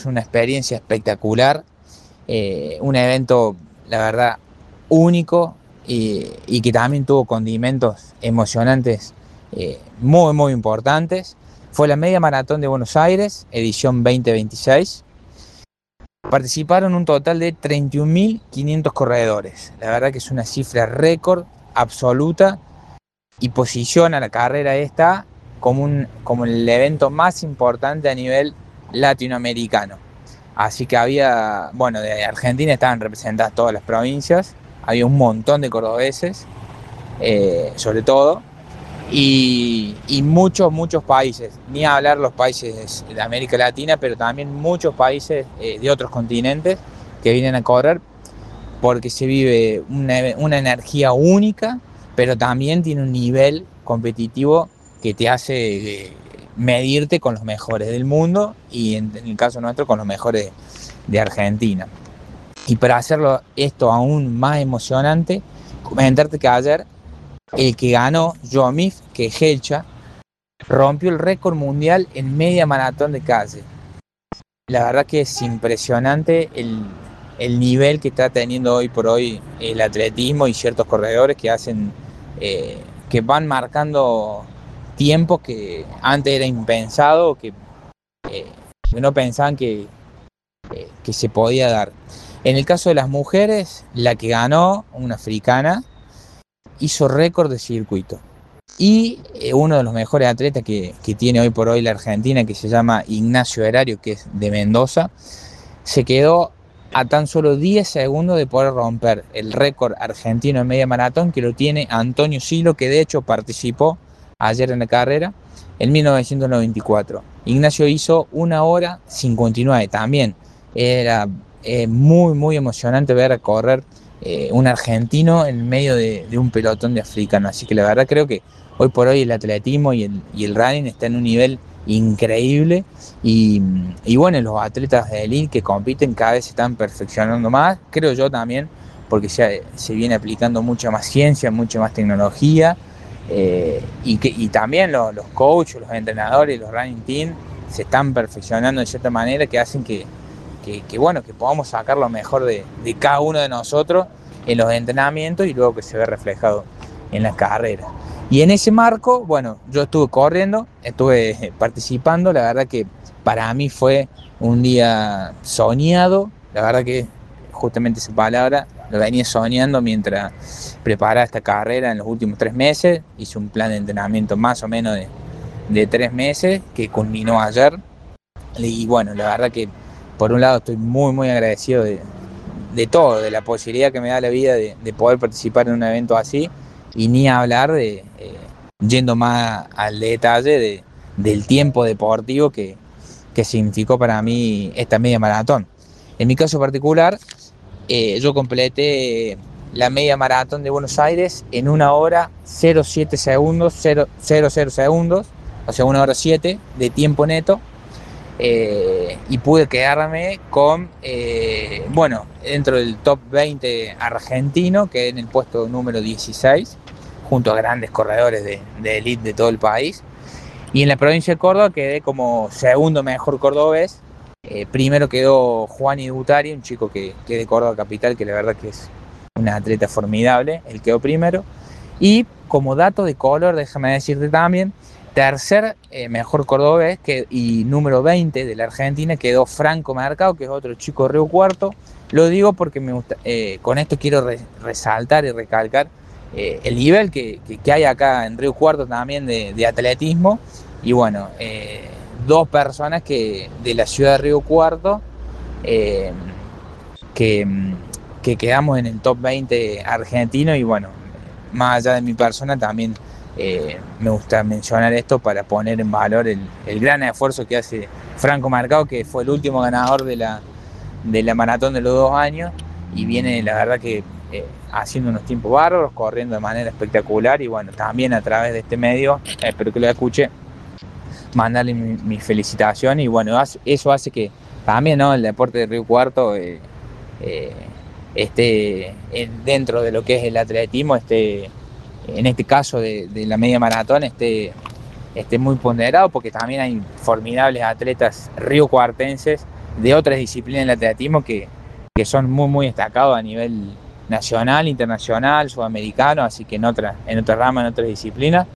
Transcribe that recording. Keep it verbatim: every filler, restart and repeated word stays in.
es una experiencia espectacular, eh, un evento, la verdad, único y, y que también tuvo condimentos emocionantes eh, muy, muy importantes. Fue la Media Maratón de Buenos Aires, edición veinte veintiséis. Participaron un total de treinta y un mil quinientos corredores. La verdad que es una cifra récord absoluta y posiciona la carrera esta como, un, como el evento más importante a nivel latinoamericano. Así que había, bueno, de Argentina estaban representadas todas las provincias, había un montón de cordobeses, eh, sobre todo, y, y muchos, muchos países, ni hablar los países de América Latina, pero también muchos países eh, de otros continentes que vienen a correr, porque se vive una, una energía única, pero también tiene un nivel competitivo que te hace eh, medirte con los mejores del mundo y en, en el caso nuestro con los mejores de Argentina. Y para hacerlo esto aún más emocionante, comentarte que ayer el que ganó, Jomif Quejelcha, rompió el récord mundial en media maratón de calle. La verdad que es impresionante el, el nivel que está teniendo hoy por hoy el atletismo y ciertos corredores que hacen, eh, que van marcando tiempos que antes era impensado, que, eh, que no pensaban que, eh, que se podía dar. En el caso de las mujeres, la que ganó, una africana, hizo récord de circuito. Y eh, uno de los mejores atletas que, que tiene hoy por hoy la Argentina, que se llama Ignacio Erario, que es de Mendoza, se quedó a tan solo diez segundos de poder romper el récord argentino en media maratón, que lo tiene Antonio Silo, que de hecho participó ayer en la carrera en mil novecientos noventa y cuatro. Ignacio hizo una hora cincuenta y nueve también. Era eh, muy, muy emocionante ver correr eh, un argentino en medio de, de un pelotón de africanos. Así que la verdad creo que hoy por hoy el atletismo y el, y el running está en un nivel increíble y, y bueno, los atletas de elite que compiten cada vez se están perfeccionando más, creo yo también, porque se, se viene aplicando mucha más ciencia, mucha más tecnología eh, y, que, y también los, los coaches, los entrenadores, los running team se están perfeccionando de cierta manera que hacen que, que, que bueno, que podamos sacar lo mejor de, de cada uno de nosotros en los entrenamientos y luego que se ve reflejado en las carreras. Y en ese marco, bueno, yo estuve corriendo, estuve participando, la verdad que para mí fue un día soñado, la verdad que justamente esa palabra, lo venía soñando mientras preparaba esta carrera en los últimos tres meses, hice un plan de entrenamiento más o menos de, de tres meses que culminó ayer, y bueno, la verdad que por un lado estoy muy muy agradecido de, de todo, de la posibilidad que me da la vida de, de poder participar en un evento así, y ni hablar de, eh, yendo más al detalle de, del tiempo deportivo que, que significó para mí esta media maratón. En mi caso particular, eh, yo completé la media maratón de Buenos Aires en una hora cero coma siete segundos, cero coma cero segundos, o sea una hora siete de tiempo neto. Eh, y pude quedarme con, eh, bueno, dentro del top veinte argentino, que en el puesto número dieciséis, junto a grandes corredores de, de elite de todo el país. Y en la provincia de Córdoba quedé como segundo mejor cordobés. Eh, primero quedó Juan Idutari, un chico que, que es de Córdoba capital, que la verdad que es un atleta formidable, él quedó primero. Y como dato de color, déjame decirte también, tercer eh, mejor cordobés que, y número veinte de la Argentina quedó Franco Mercado, que es otro chico de Río Cuarto. Lo digo porque me gusta, eh, con esto quiero re, resaltar y recalcar eh, el nivel que, que, que hay acá en Río Cuarto también de, de atletismo. Y bueno, eh, dos personas que de la ciudad de Río Cuarto eh, que, que quedamos en el top veinte argentino. Y bueno, más allá de mi persona también eh, me gusta mencionar esto para poner en valor el, el gran esfuerzo que hace Franco Mercado, que fue el último ganador de la, de la maratón de los dos años y viene la verdad que eh, haciendo unos tiempos bárbaros, corriendo de manera espectacular. Y bueno, también a través de este medio, eh, espero que lo escuche, mandarle mi, mi felicitación. Y bueno, eso hace que también, ¿no?, el deporte de Río Cuarto eh, eh, esté dentro de lo que es el atletismo, esté, en este caso de, de la media maratón, esté, esté muy ponderado, porque también hay formidables atletas riocuartenses de otras disciplinas del atletismo que, que son muy, muy destacados a nivel nacional, internacional, sudamericano, así que en otra, en otra rama, en otras disciplinas.